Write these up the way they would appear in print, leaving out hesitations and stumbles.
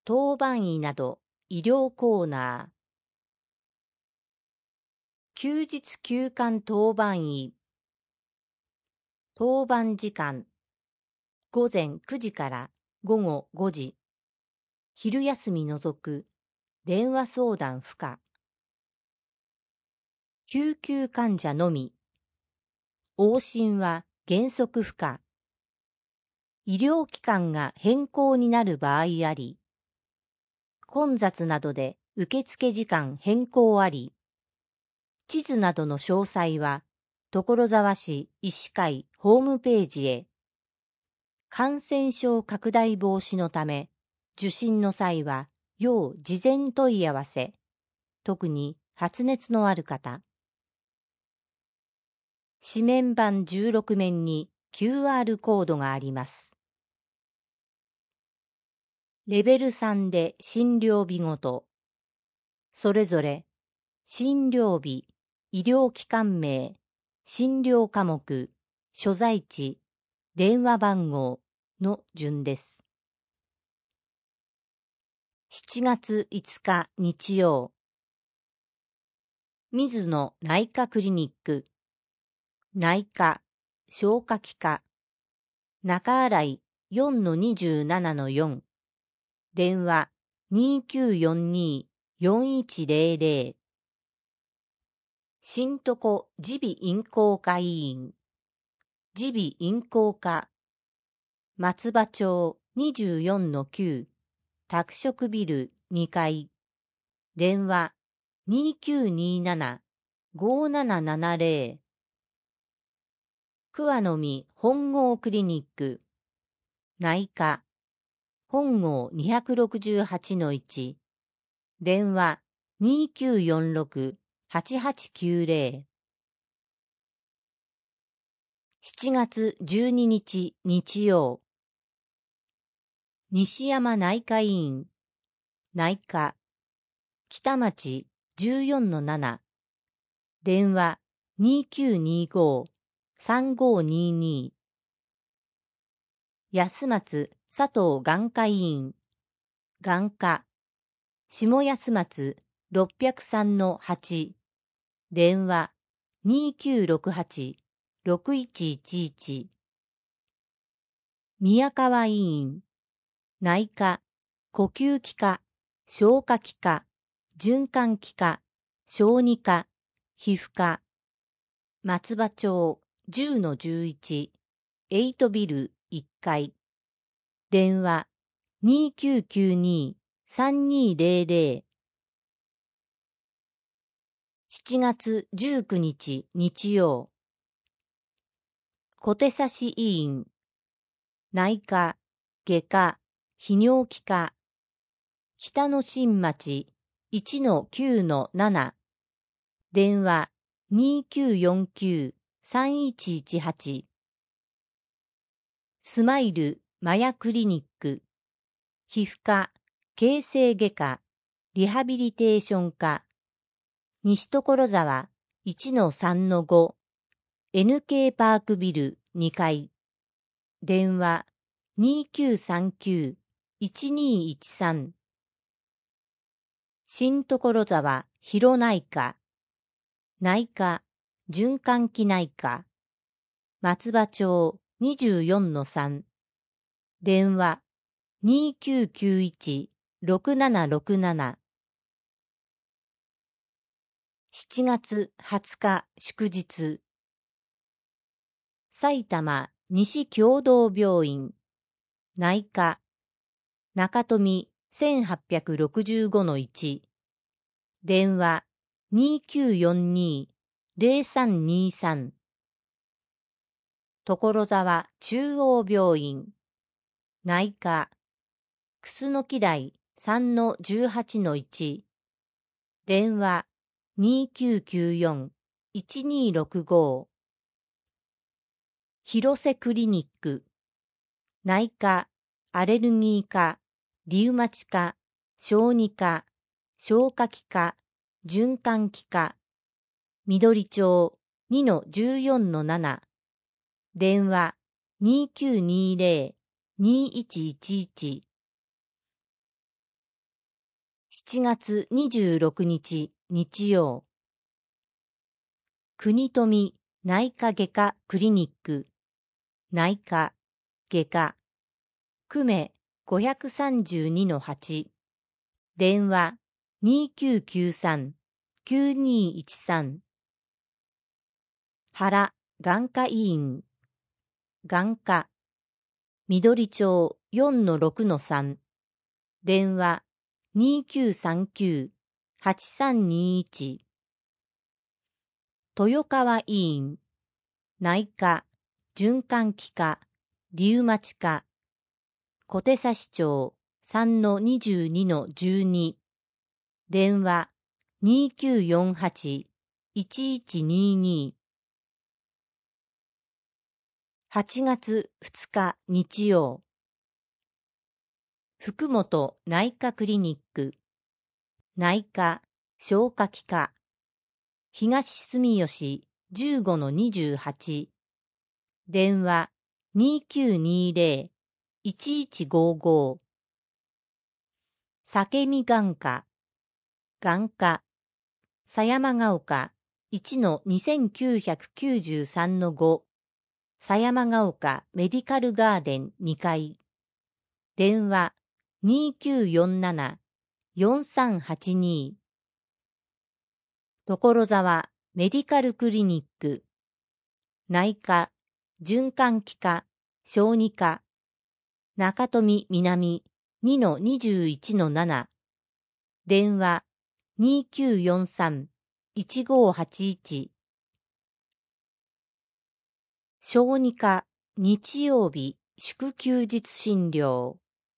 当番医など医療コーナー。休日休館当番医。当番時間。午前9時から午後5時。昼休み除く。電話相談不可。救急患者のみ。往診は原則不可。医療機関が変更になる場合あり。混雑などで受付時間変更あり。地図などの詳細は、所沢市医師会ホームページへ。感染症拡大防止のため、受診の際は、要事前問い合わせ。特に発熱のある方。紙面板16面に QR コードがあります。レベル3で診療日ごと。それぞれ、診療日、医療機関名、診療科目、所在地、電話番号の順です。7月5日日曜。水野内科クリニック。内科、消化器科。中新井 4-27-4。電話2942-4100。新床耳鼻咽喉科医院。耳鼻咽喉科。松葉町 24-9。宅食ビル2階。電話2927-5770。桑の実本郷クリニック。内科。本郷 268-1。電話2946-8890。7月12日日曜。西山内科医院。内科。北町 14-7。電話2925-3522。安松佐藤眼科医院。眼科。下安松 603-8。電話2968-6111。宮川医院。内科、呼吸器科、消化器科、循環器科、小児科、皮膚科。松葉町 10-11。エイトビル1階。電話2992-3200。7月19日日曜。小手指医院。内科、外科、泌尿器科。北の新町 1-9-7。電話2949-3118。スマイルマヤクリニック。皮膚科、形成外科、リハビリテーション科。西所沢 1-3-5。NK パークビル2階。電話2939-1213。新所沢広内科。内科、循環器内科。松葉町 24-3。電話2991-6767。7月20日祝日。埼玉西共同病院。内科。中富 1865-1。電話2942-0323。所沢中央病院。内科。楠木台 3-18-1。電話2994-1265。広瀬クリニック。内科、アレルギー科、リウマチ科、小児科、消化器科、循環器科。緑町 2-14-7。電話2920-2111。 7月26日日曜、国富内科外科クリニック内科外科久米532-8電話2993-9213原眼科医院眼科緑町4-6-3電話2939-8321豊川医院内科循環器科リウマチ科小手指町3-22-12電話2948-1122 8月2日日曜、福本内科クリニック内科消化器科東住吉15-28電話2920-1155酒見眼科眼科狭山ヶ丘1-2993-5狭山ヶ丘メディカルガーデン2階電話2947-4382所沢メディカルクリニック内科循環器科小児科中富南2-21-7電話2943-1581小児科日曜日祝休日診療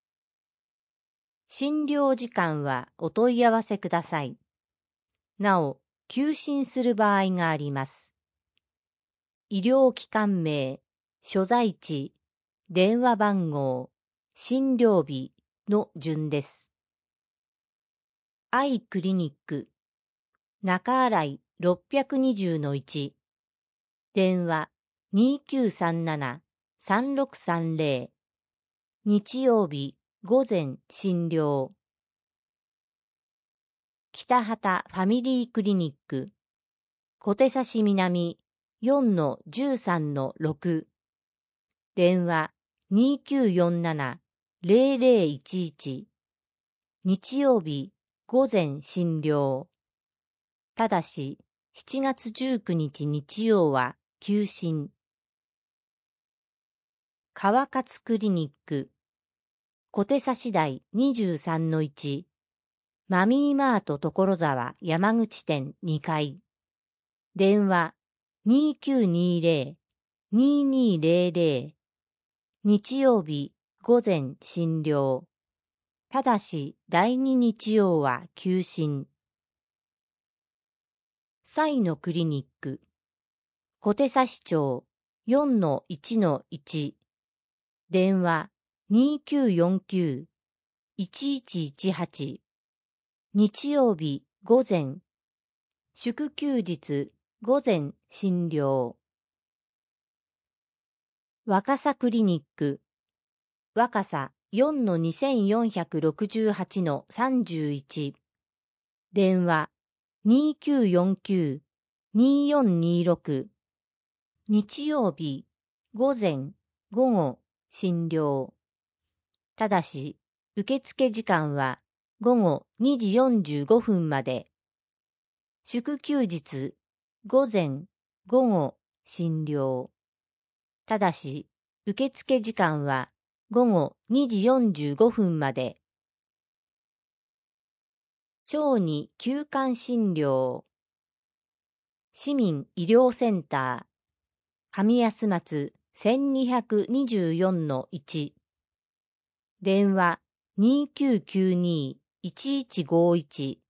診療時間はお問い合わせください。なお、休診する場合があります。医療機関名、所在地、電話番号、診療日の順です。アイクリニック、中新井620-1、電話2937-3630、日曜日午前診療。北畑ファミリークリニック、小手指南4-13-6、電話2947-0011、日曜日午前診療。ただし、7月19日日曜は休診。川勝クリニック、小手指台23-1、マミーマート所沢山口店2階。電話2920-2200、日曜日午前診療。ただし第2日曜は休診。彩のクリニック、小手指町4-1-1、電話2949-1118、日曜日午前、祝休日午前診療。若狭クリニック、若狭4-2468-31、電話2949-2426、日曜日午前午後診療。ただし、受付時間は午後2時45分まで。祝休日午前午後診療。ただし、受付時間は午後2時45分まで。小児休館診療。市民医療センター、上安松1224-1。電話2992-1151。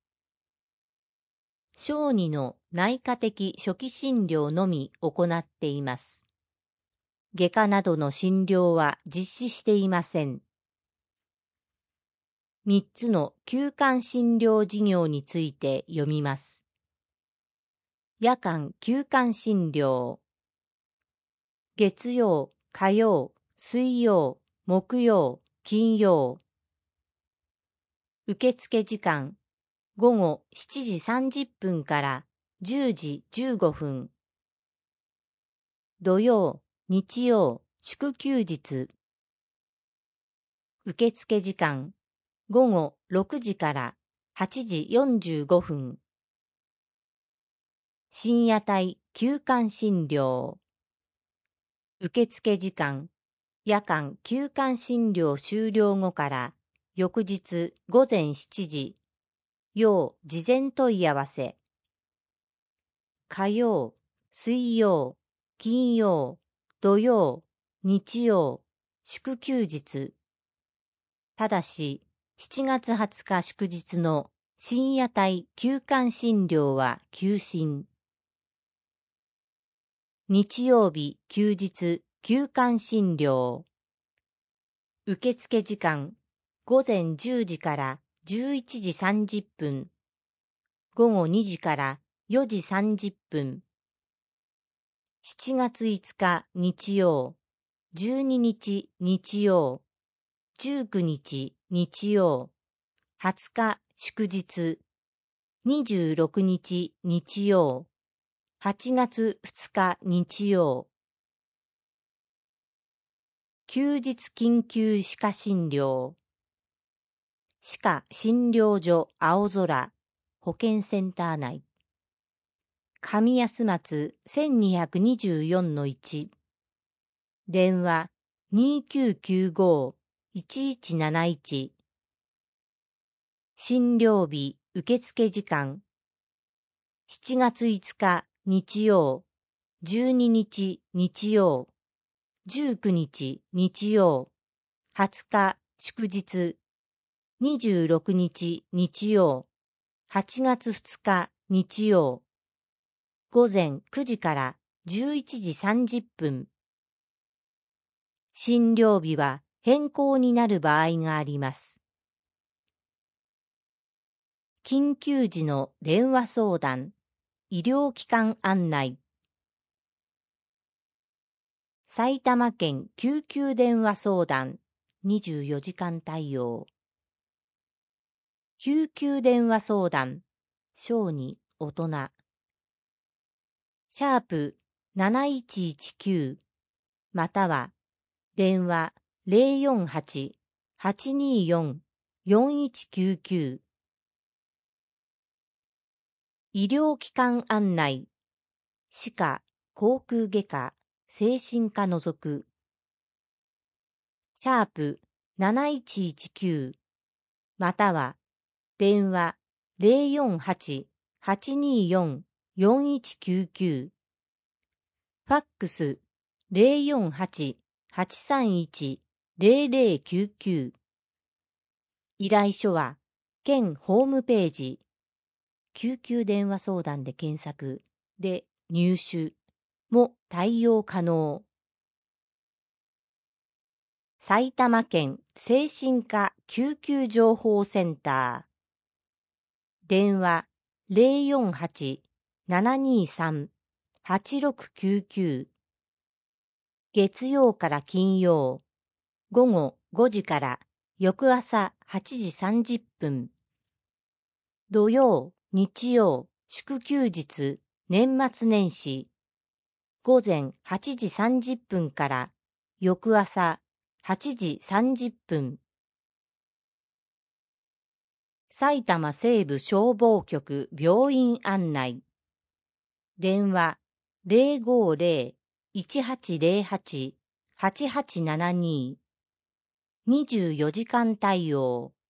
小児の内科的初期診療のみ行っています。外科などの診療は実施していません。3つの休館診療事業について読みます。夜間休館診療。月曜、火曜、水曜、木曜、金曜。 受付時間午後7時30分から10時15分。土曜、日曜、祝休日。受付時間午後6時から8時45分。深夜帯休館診療。受付時間夜間休館診療終了後から翌日午前7時。要事前問い合わせ。火曜、水曜、金曜、土曜、日曜、祝休日。ただし、7月20日祝日の深夜帯休館診療は休診。日曜日休日休館診療。受付時間午前10時から11時30分。午後2時から4時30分。7月5日日曜、12日日曜、19日日曜、20日祝日、26日日曜、8月2日日曜。休日緊急歯科診療。歯科診療所青空保健センター内。上安松 1224-1。電話 2995-1171。診療日受付時間7月5日日曜、12日日曜、19日日曜、20日祝日、26日日曜、8月2日日曜、午前9時から11時30分。診療日は変更になる場合があります。緊急時の電話相談、医療機関案内。埼玉県救急電話相談24時間対応。救急電話相談、小児、大人。#7119または電話 048-824-4199。医療機関案内、歯科、口腔外科、精神科除く。#7119または電話 048-824-4199。ファックス 048-831-0099。依頼書は県ホームページ救急電話相談で検索で入手も対応可能。埼玉県精神科救急情報センター。電話 048-723-8699。月曜から金曜、午後5時から翌朝8時30分。土曜、日曜、祝休日、年末年始、午前8時30分から翌朝8時30分。埼玉西部消防局病院案内。電話 050-1808-8872。24時間対応。